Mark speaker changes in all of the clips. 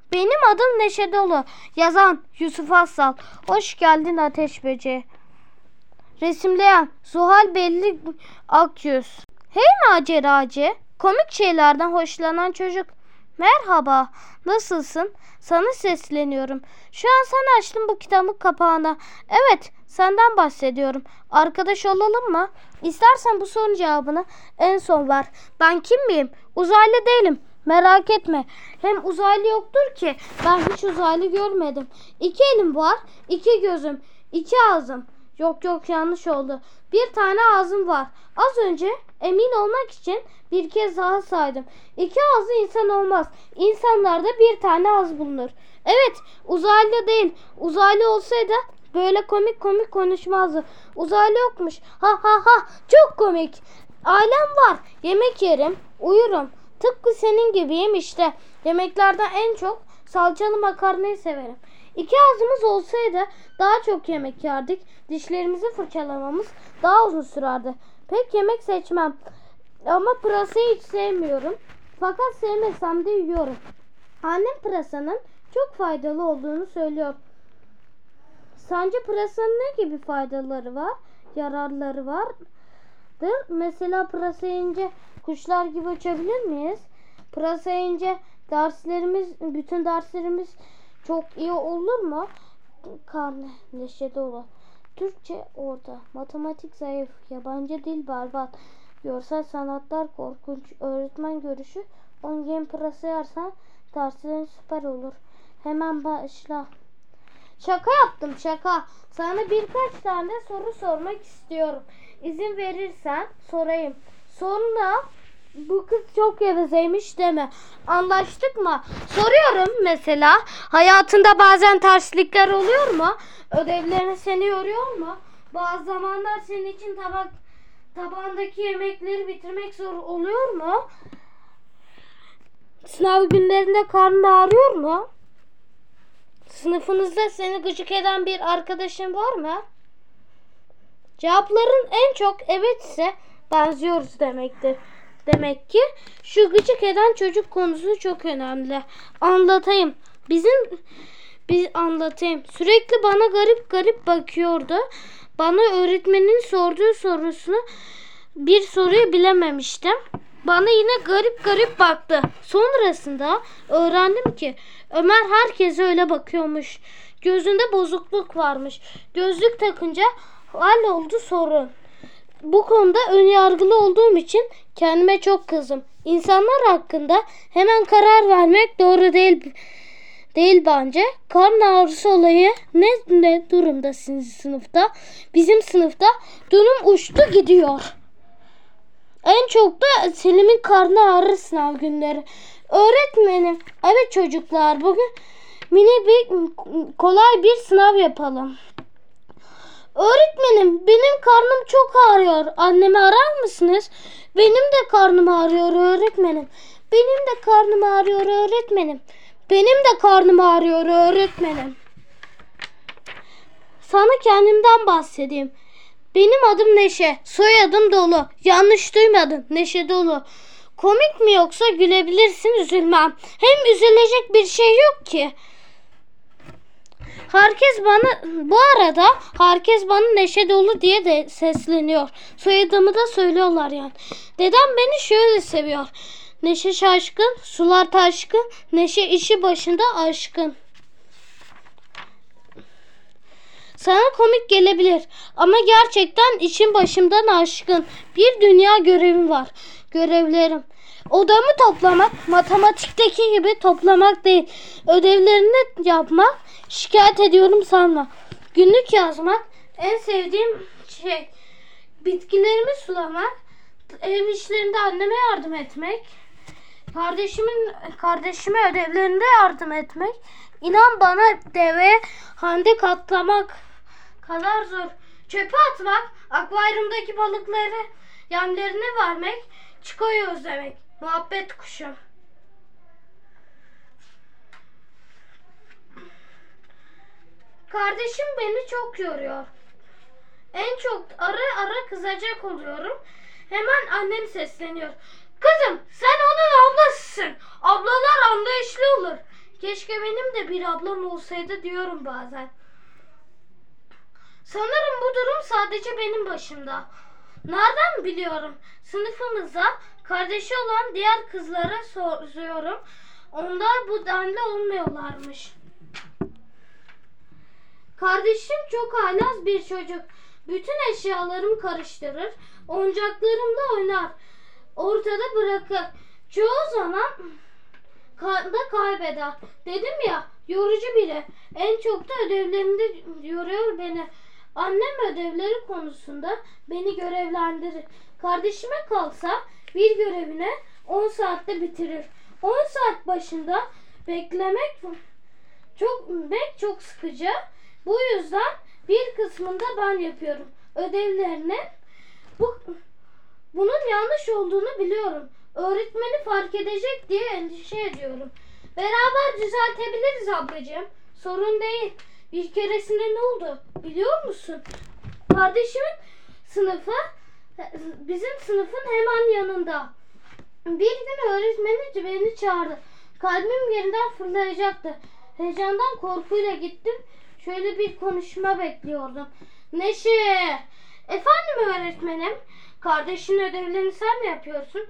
Speaker 1: Benim adım Neşe Dolu. Yazan Yusuf Assal. Hoş geldin Ateş Böceği. Resimleyen Zuhal Belli Akyüz. Hey maceracı. Komik şeylerden hoşlanan çocuk. Merhaba. Nasılsın? Sana sesleniyorum. Şu an sen açtın bu kitabın kapağına. Evet, senden bahsediyorum. Arkadaş olalım mı? İstersen bu sorunun cevabını en son ver. Ben kim miyim? Uzaylı değilim. Merak etme. Hem uzaylı yoktur ki. Ben hiç uzaylı görmedim. 2 elim var, 2 gözüm, 2 ağzım. Yok yanlış oldu. 1 tane ağzım var. Az önce emin olmak için bir kez daha saydım. 2 ağızlı insan olmaz. İnsanlarda 1 tane ağız bulunur. Evet, uzaylı değil. Uzaylı olsaydı böyle komik konuşmazdı. Uzaylı yokmuş. Ha ha ha. Çok komik. Ailem var. Yemek yerim, uyurum. Tıpkı senin gibiyim işte. Yemeklerden en çok salçalı makarnayı severim. 2 ağzımız olsaydı daha çok yemek yerdik. Dişlerimizi fırçalamamız daha uzun sürerdi. Pek yemek seçmem. Ama pırasayı hiç sevmiyorum. Fakat sevmesem de yiyorum. Annem pırasanın çok faydalı olduğunu söylüyor. Sence pırasanın ne gibi faydaları var? Yararları vardır. Mesela pırasa yiyince kuşlar gibi uçabilir miyiz? Pırasa yiyince bütün derslerimiz çok iyi olur mu? Karne Neşe Dolu. Türkçe orta, matematik zayıf, yabancı dil berbat, görsel sanatlar korkunç, öğretmen görüşü 10 gün pırasa yersen derslerin süper olur. Hemen başla. Şaka yaptım şaka. Sana birkaç tane soru sormak istiyorum. İzin verirsen sorayım. Sonra bu kız çok gevezeymiş deme. Anlaştık mı? Soruyorum mesela. Hayatında bazen terslikler oluyor mu? Ödevlerin seni yoruyor mu? Bazı zamanlar senin için tabağındaki yemekleri bitirmek zor oluyor mu? Sınav günlerinde karnın ağrıyor mu? Sınıfınızda seni gıcık eden bir arkadaşın var mı? Cevapların en çok evet ise benziyoruz demektir. Demek ki şu gıcık eden çocuk konusu çok önemli. Anlatayım. Anlatayım. Sürekli bana garip bakıyordu. Bana öğretmenin sorduğu bir soruyu bilememiştim. Bana yine garip baktı. Sonrasında öğrendim ki Ömer herkese öyle bakıyormuş. Gözünde bozukluk varmış. Gözlük takınca halloldu sorun. Bu konuda önyargılı olduğum için kendime çok kızdım. İnsanlar hakkında hemen karar vermek doğru değil bence. Karın ağrısı olayı ne durumda sizin sınıfta? Bizim sınıfta durum uçtu gidiyor. En çok da Selim'in karnı ağrır sınav günleri. Öğretmenim, evet çocuklar bugün kolay bir sınav yapalım. Öğretmenim, benim karnım çok ağrıyor. Annemi arar mısınız? Benim de karnım ağrıyor öğretmenim. Benim de karnım ağrıyor öğretmenim. Benim de karnım ağrıyor öğretmenim. Sana kendimden bahsedeyim. Benim adım Neşe, soyadım Dolu. Yanlış duymadın, Neşe Dolu. Komik mi yoksa gülebilirsin, üzülmem. Hem üzülecek bir şey yok ki. Herkes bana Neşe Dolu diye de sesleniyor. Soyadımı da söylüyorlar yani. Dedem beni şöyle seviyor. Neşe şaşkın, sular taşkın, neşe işi başında aşkın. Sana komik gelebilir ama gerçekten işin başımdan aşkın. Bir dünya görevim var. Görevlerim. Odamı toplamak, matematikteki gibi toplamak değil. Ödevlerini yapmak, şikayet ediyorum sanma. Günlük yazmak, en sevdiğim şey. Bitkilerimi sulamak, ev işlerinde anneme yardım etmek. Kardeşime ödevlerinde yardım etmek. İnan bana deve handek atlamak kadar zor. Çöpe atmak, akvaryumdaki balıkları yemlerine vermek, çikoyu özlemek. Muhabbet kuşum. Kardeşim beni çok yoruyor. En çok ara kızacak oluyorum. Hemen annem sesleniyor. Kızım sen onun ablasısın. Ablalar anlayışlı olur. Keşke benim de bir ablam olsaydı diyorum bazen. Sanırım bu durum sadece benim başımda. Nereden biliyorum? Sınıfımıza kardeşi olan diğer kızlara soruyorum. Onlar bu denli olmuyorlarmış. Kardeşim çok haylaz bir çocuk. Bütün eşyalarımı karıştırır. Oyuncaklarımla oynar. Ortada bırakır. Çoğu zaman da kaybeder. Dedim ya, yorucu biri. En çok da ödevlerinde yoruyor beni. Annem ödevleri konusunda beni görevlendirir. Kardeşime kalsa bir görevine 10 saatte bitirir. 10 saat başında beklemek çok sıkıcı. Bu yüzden bir kısmını da ben yapıyorum. Ödevlerinin bunun yanlış olduğunu biliyorum. Öğretmeni fark edecek diye endişe ediyorum. Beraber düzeltebiliriz ablacığım. Sorun değil. Bir keresinde ne oldu biliyor musun? Kardeşimin sınıfı bizim sınıfın hemen yanında. Bir gün öğretmeni beni çağırdı. Kalbim yerinden fırlayacaktı. Heyecandan korkuyla gittim. Şöyle bir konuşma bekliyordum. Neşe! Efendim öğretmenim? Kardeşin ödevlerini sen mi yapıyorsun?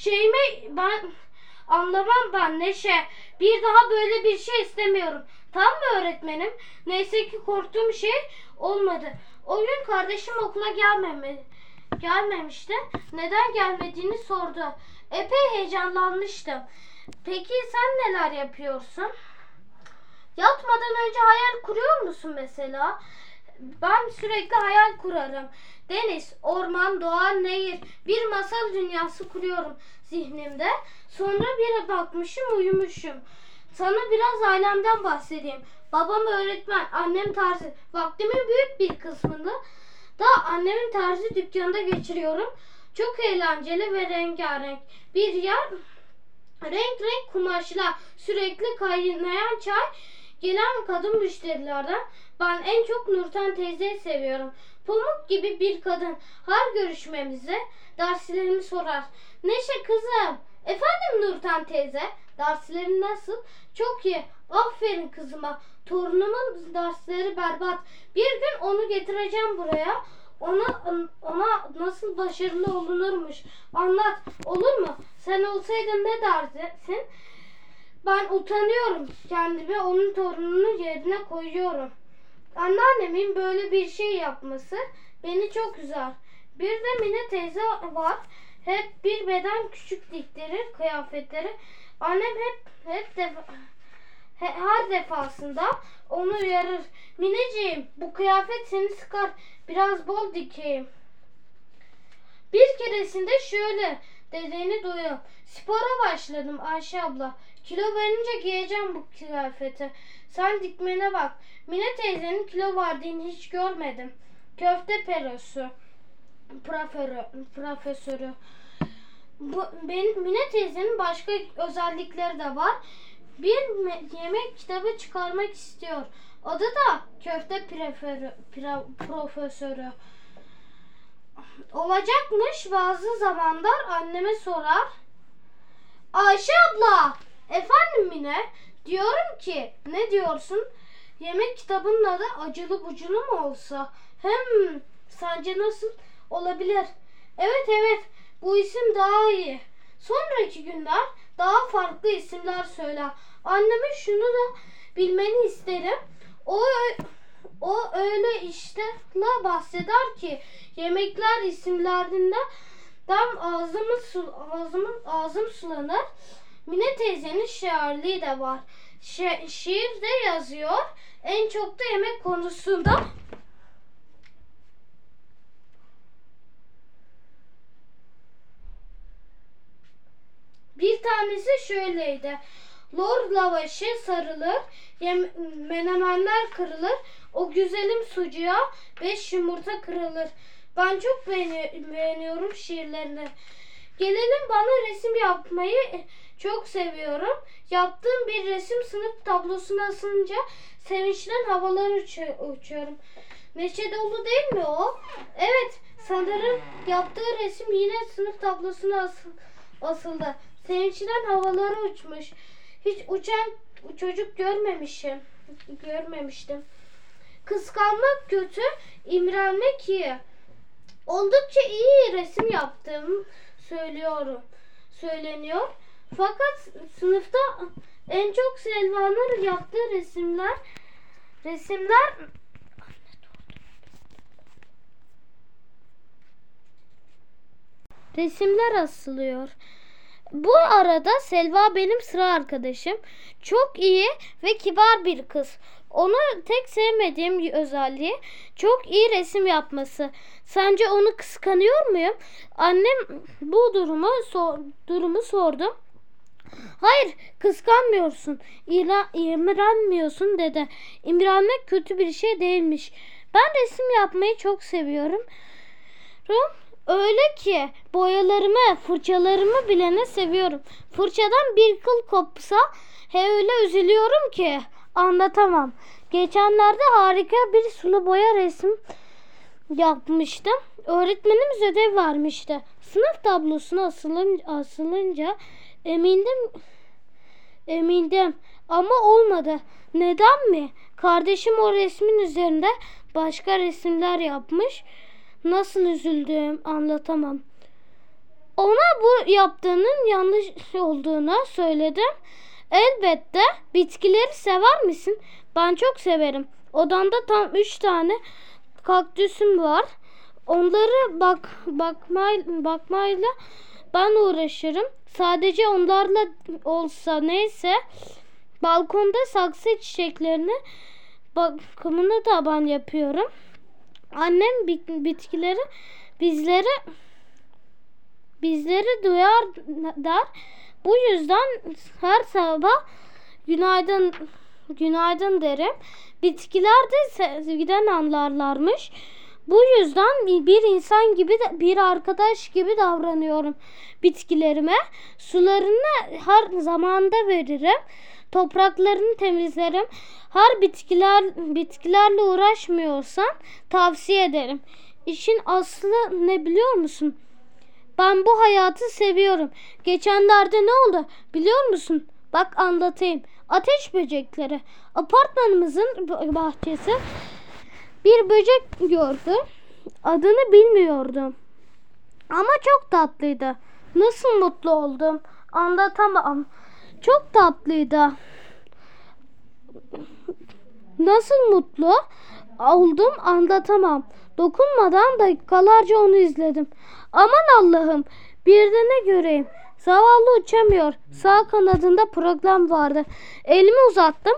Speaker 1: Ben anlamam ben Neşe. Bir daha böyle bir şey istemiyorum. Tam mı öğretmenim? Neyse ki korktuğum şey olmadı. O gün kardeşim okula gelmemişti. Neden gelmediğini sordu. Epey heyecanlanmıştım. Peki sen neler yapıyorsun? Yatmadan önce hayal kuruyor musun mesela? Ben sürekli hayal kurarım. Deniz, orman, doğa, nehir, bir masal dünyası kuruyorum zihnimde. Sonra bir bakmışım uyumuşum. Sana biraz ailemden bahsedeyim. Babam öğretmen, annem terzi. Vaktimin büyük bir kısmını da annemin terzi dükkanında geçiriyorum. Çok eğlenceli ve rengarenk bir yer. Renk renk kumaşlar, sürekli kaynayan çay, gelen kadın müşterilerden ben en çok Nurten teyzeyi seviyorum. Pamuk gibi bir kadın. Her görüşmemize derslerimi sorar. Neşe kızım. Efendim Nurten teyze. Derslerin nasıl? Çok iyi. Aferin kızıma. Torunumun dersleri berbat. Bir gün onu getireceğim buraya. Ona nasıl başarılı olunurmuş. Anlat. Olur mu? Sen olsaydın ne dersin? Ben utanıyorum. Kendimi onun torununun yerine koyuyorum. Anneannemin böyle bir şey yapması beni çok üzer. Bir de Mine teyze var. Hep bir beden küçük diktirir kıyafetleri. Annem her defasında onu uyarır. Mineciğim bu kıyafet seni sıkar. Biraz bol dikeyim. Bir keresinde şöyle dediğini duyuyorum. Spora başladım Ayşe abla. Kilo verince giyeceğim bu kıyafeti. Sen dikmene bak. Mine teyzenin kilo verdiğini hiç görmedim. Köfte perosu. Profesörü. Mine teyzenin başka özellikleri de var. Bir yemek kitabı çıkarmak istiyor. Adı da köfte profesörü. Olacakmış bazı zamanlar anneme sorar. Ayşe abla, efendim Mine, diyorum ki ne diyorsun? Yemek kitabının adı acılı buculu mu olsa? Sence nasıl olabilir? Evet, bu isim daha iyi. Sonraki günler daha farklı isimler söyler. Anneme şunu da bilmeni isterim. O öyle işlerle bahseder ki yemekler isimlerinden ağzım sulanır. Mine teyzenin şairliği de var. Şiir de yazıyor. En çok da yemek konusunda. Bir tanesi şöyleydi. Lor lavaşı sarılır, menemenler kırılır, o güzelim sucuğa 5 yumurta kırılır. Ben çok beğeniyorum şiirlerini. Gelelim bana resim yapmayı çok seviyorum. Yaptığım bir resim sınıf tablosuna asınca sevinçten havalara uçuyorum. Neşe dolu değil mi o? Evet, sanırım yaptığı resim yine sınıf tablosuna asıldı. Sevinçten havalara uçmuş. Bu çocuk görmemiştim. Kıskanmak kötü, imrenmek iyi. Oldukça iyi resim yaptığım söyleniyor. Fakat sınıfta en çok Selva'nın yaptığı resimler asılıyor. Bu arada Selva benim sıra arkadaşım. Çok iyi ve kibar bir kız. Onu tek sevmediğim özelliği çok iyi resim yapması. Sence onu kıskanıyor muyum? Annem bu durumu sordum. Hayır, kıskanmıyorsun. İmrenmiyorsun dedi. İmrenmek kötü bir şey değilmiş. Ben resim yapmayı çok seviyorum. Öyle ki boyalarımı, fırçalarımı bile ne seviyorum. Fırçadan bir kıl kopsa öyle üzülüyorum ki anlatamam. Geçenlerde harika bir sulu boya resim yapmıştım. Öğretmenimiz ödev vermişti. Sınıf tablosuna asılınca emindim ama olmadı. Neden mi? Kardeşim o resmin üzerinde başka resimler yapmış. Nasıl üzüldüm anlatamam. Ona bu yaptığının yanlış olduğunu söyledim. Elbette. Bitkileri sever misin? Ben çok severim. Odamda tam 3 tane kaktüsüm var. Onları bakmayla ben uğraşırım. Sadece onlarla olsa neyse. Balkonda saksı çiçeklerini bakımını da ben yapıyorum. Annem bitkileri bizleri duyar der. Bu yüzden her sabah günaydın derim. Bitkiler de sevgiden anlarlarmış. Bu yüzden bir insan gibi bir arkadaş gibi davranıyorum bitkilerime. Sularını her zamanda veririm. Topraklarını temizlerim. Her bitkilerle uğraşmıyorsan tavsiye ederim. İşin aslı ne biliyor musun? Ben bu hayatı seviyorum. Geçenlerde ne oldu biliyor musun? Bak anlatayım. Ateş böcekleri. Apartmanımızın bahçesi bir böcek gördü. Adını bilmiyordum. Ama çok tatlıydı. Nasıl mutlu oldum anlatamam. Çok tatlıydı. Nasıl mutlu oldum anlatamam. Dokunmadan dakikalarca onu izledim. Aman Allah'ım, bir de ne göreyim. Zavallı uçamıyor. Sağ kanadında problem vardı. Elimi uzattım.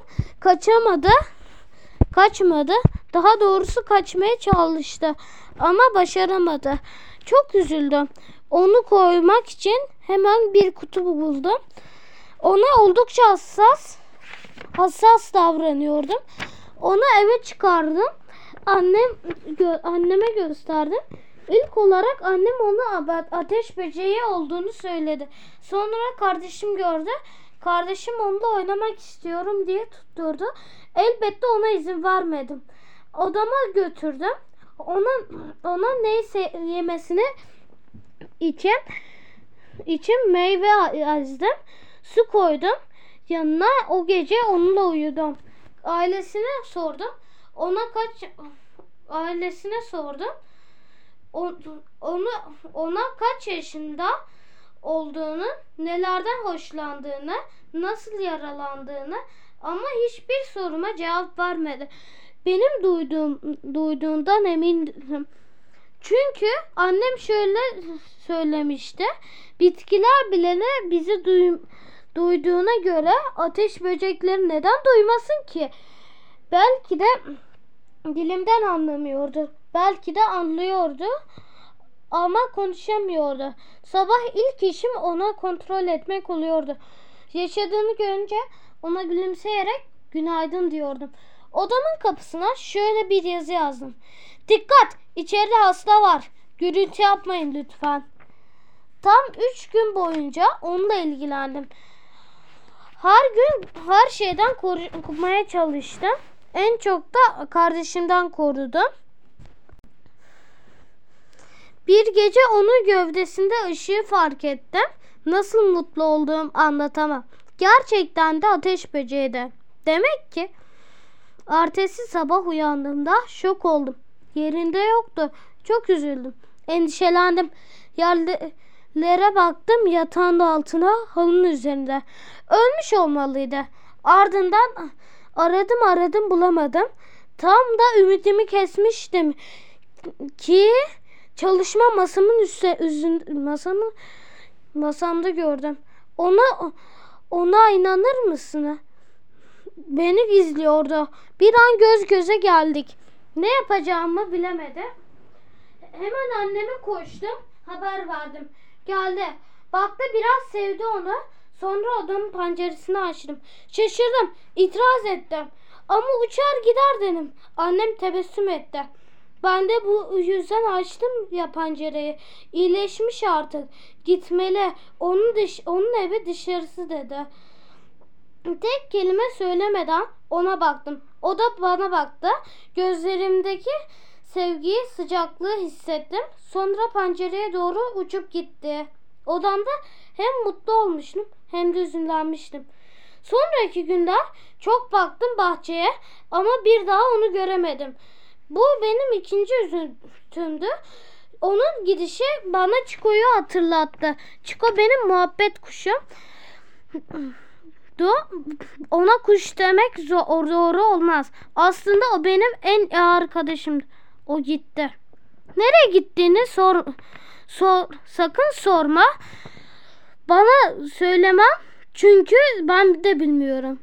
Speaker 1: Kaçmadı. Daha doğrusu kaçmaya çalıştı. Ama başaramadı. Çok üzüldüm. Onu koymak için hemen bir kutu buldum. Ona oldukça hassas davranıyordum. Onu eve çıkardım. Anneme gösterdim. İlk olarak annem ona ateş böceği olduğunu söyledi. Sonra kardeşim gördü. Kardeşim onunla oynamak istiyorum diye tutturdu. Elbette ona izin vermedim. Odama götürdüm. Ona neyse yemesini için meyve ezdim. Su koydum. Yanına o gece onunla uyudum. Ailesine sordum. Ona kaç yaşında olduğunu, nelerden hoşlandığını, nasıl yaralandığını ama hiçbir soruma cevap vermedi. Benim duyduğundan emindim. Çünkü annem şöyle söylemişti. Bitkiler bile bizi duyduğuna göre ateş böcekleri neden duymasın ki? Belki de dilimden anlamıyordu. Belki de anlıyordu ama konuşamıyordu. Sabah ilk işim ona kontrol etmek oluyordu. Yaşadığını görünce ona gülümseyerek günaydın diyordum. Odamın kapısına şöyle bir yazı yazdım. Dikkat! İçeride hasta var. Gürültü yapmayın lütfen. Tam 3 gün boyunca onunla ilgilendim. Her gün her şeyden korumaya çalıştım. En çok da kardeşimden korudum. Bir gece onun gövdesinde ışığı fark ettim. Nasıl mutlu olduğumu anlatamam. Gerçekten de ateş böceğiydi. Demek ki ertesi sabah uyandığımda şok oldum. Yerinde yoktu. Çok üzüldüm. Endişelendim. Yerlere baktım, yatağın altına, halının üzerinde. Ölmüş olmalıydı. Ardından aradım bulamadım. Tam da ümidimi kesmiştim ki çalışma masamda gördüm. Ona inanır mısın? Beni izliyordu. Bir an göz göze geldik. Ne yapacağımı bilemedim. Hemen anneme koştum. Haber verdim. Geldi. Baktı, biraz sevdi onu. Sonra odanın penceresini açtım. Şaşırdım. İtiraz ettim. Ama uçar gider dedim. Annem tebessüm etti. Ben de bu yüzden açtım ya pencereyi. İyileşmiş artık. Gitmeli. Onun evi dışarısı dedi. Tek kelime söylemeden ona baktım. O da bana baktı. Gözlerimdeki sevgiyi, sıcaklığı hissettim. Sonra pencereye doğru uçup gitti. Odamda hem mutlu olmuştum hem de üzüntülenmiştim. Sonraki günler çok baktım bahçeye ama bir daha onu göremedim. Bu benim ikinci üzüntümdü. Onun gidişi bana Çiko'yu hatırlattı. Çiko benim muhabbet kuşum. Ona kuş demek doğru olmaz. Aslında o benim en iyi arkadaşım. O gitti. Nereye gittiğini sakın sorma. Bana söylemem. Çünkü ben de bilmiyorum.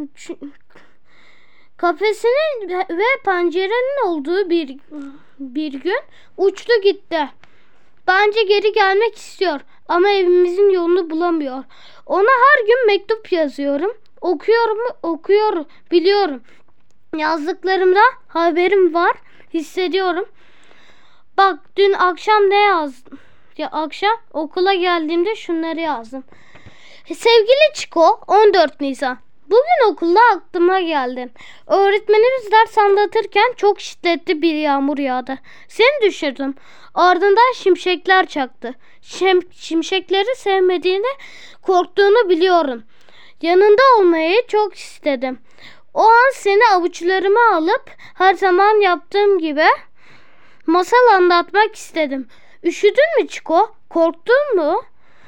Speaker 1: Kafesinin ve pencerenin olduğu bir gün uçtu gitti. Bence geri gelmek istiyor ama evimizin yolunu bulamıyor. Ona her gün mektup yazıyorum. Okuyor, biliyorum. Yazdıklarımda haberim var, hissediyorum. Bak, dün akşam ne yazdım? Ya akşam okula geldiğimde şunları yazdım. Sevgili Çiko, 14 Nisan. Bugün okulda aklıma geldin. Öğretmenimiz ders anlatırken çok şiddetli bir yağmur yağdı. Seni düşürdüm. Ardından şimşekler çaktı. Şimşekleri sevmediğini, korktuğunu biliyorum. Yanında olmayı çok istedim. O an seni avuçlarıma alıp her zaman yaptığım gibi masal anlatmak istedim. Üşüdün mü Çiko? Korktun mu?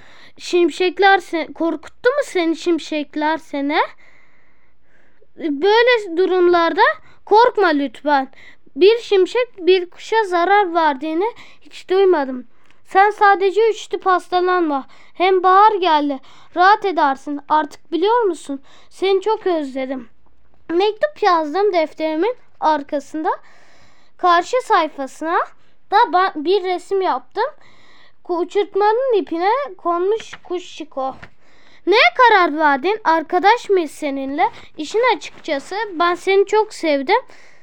Speaker 1: Korkuttu mu seni şimşekler seni? Böyle durumlarda korkma lütfen. Bir şimşek bir kuşa zarar verdiğini hiç duymadım. Sen sadece üşütüp hastalanma. Hem bahar geldi. Rahat edersin. Artık biliyor musun? Seni çok özledim. Mektup yazdım defterimin arkasında. Karşı sayfasına da bir resim yaptım. Uçurtmanın ipine konmuş kuş Çiko. Neye karar verdin? Arkadaş mıyız seninle? İşin açıkçası ben seni çok sevdim.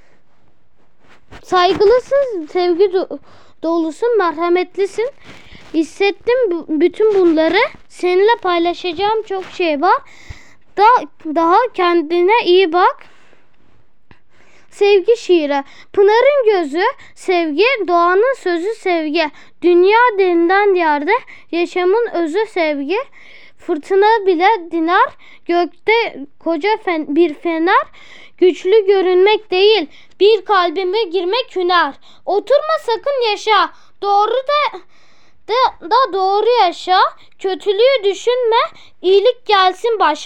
Speaker 1: Saygılısın, sevgi dolusun, merhametlisin. Hissettim bütün bunları. Seninle paylaşacağım çok şey var. Daha kendine iyi bak. Sevgi şiiri. Pınar'ın gözü sevgi, doğanın sözü sevgi. Dünya denilen yerde yaşamın özü sevgi. Fırtına bile diner, gökte koca bir fener. Güçlü görünmek değil, bir kalbime girmek hüner. Oturma sakın yaşa, doğru da doğru yaşa. Kötülüğü düşünme, iyilik gelsin başa.